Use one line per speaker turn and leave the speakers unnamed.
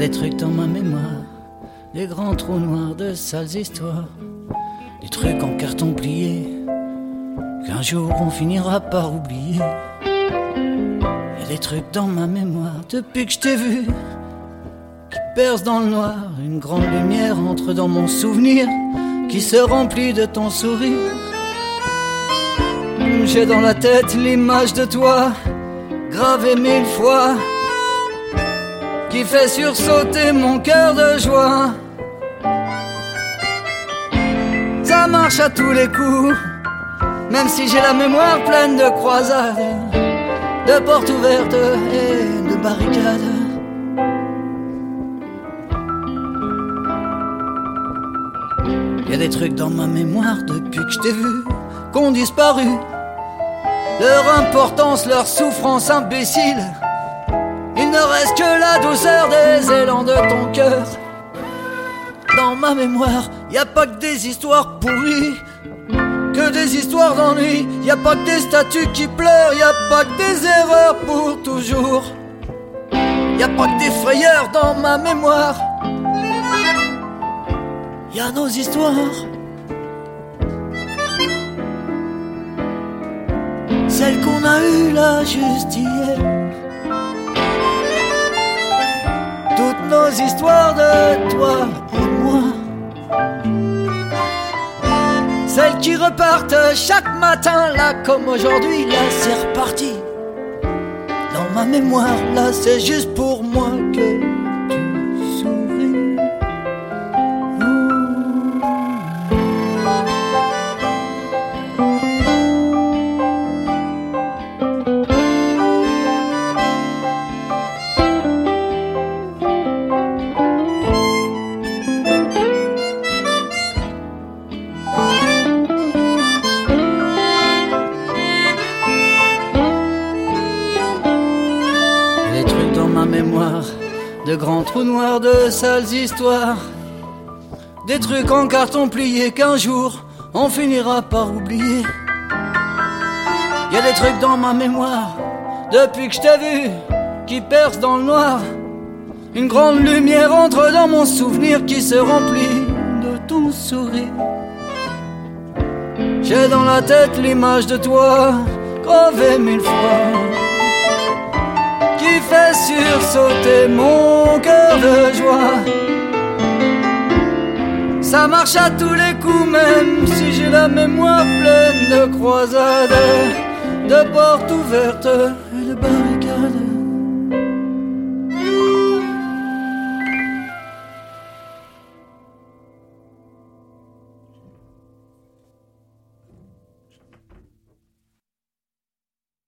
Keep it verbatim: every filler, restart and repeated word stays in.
des trucs dans ma mémoire, des grands trous noirs de sales histoires, des trucs en carton plié qu'un jour on finira par oublier. Y a des trucs dans ma mémoire depuis que je t'ai vu qui percent dans le noir. Une grande lumière entre dans mon souvenir qui se remplit de ton sourire. J'ai dans la tête l'image de toi gravée mille fois qui fait sursauter mon cœur de joie. Ça marche à tous les coups, même si j'ai la mémoire pleine de croisades, de portes ouvertes et de barricades. Y a des trucs dans ma mémoire depuis que je t'ai vu qu'ont disparu. Leur importance, leur souffrance imbécile. Il ne reste que la douceur des élans de ton cœur. Dans ma mémoire, y a pas que des histoires pourries, que des histoires d'ennui. Y a pas que des statues qui pleurent, y a pas que des erreurs pour toujours. Y a pas que des frayeurs dans ma mémoire. Y a nos histoires, celles qu'on a eues là juste hier. Toutes nos histoires de toi et moi, celles qui repartent chaque matin là comme aujourd'hui. Là c'est reparti. Dans ma mémoire là c'est juste pour moi que tu souris. De grands trous noirs de sales histoires, des trucs en carton plié qu'un jour on finira par oublier. Y a des trucs dans ma mémoire depuis que je t'ai vu qui percent dans le noir. Une grande lumière entre dans mon souvenir qui se remplit de ton sourire. J'ai dans la tête l'image de toi gravée mille fois qui fait sursauter mon cœur de joie. Ça marche à tous les coups, même si j'ai la mémoire pleine de croisades, de portes ouvertes et de barricades.